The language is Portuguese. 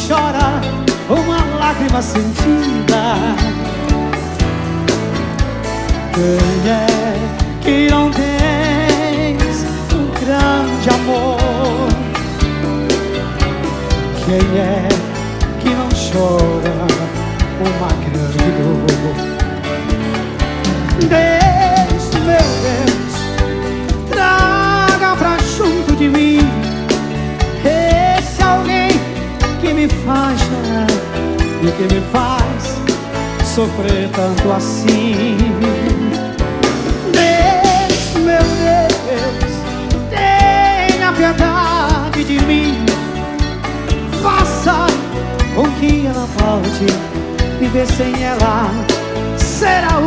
chora uma lágrima sentida. Quem é que não tens um grande amor? Quem é que não chora uma grande dor? Deus, meu Deus, traga pra junto de mim esse alguém que me faz chorar e que me faz sofrer tanto assim. Deus, meu Deus, tenha piedade de mim. Faça com que ela volte, viver sem ela será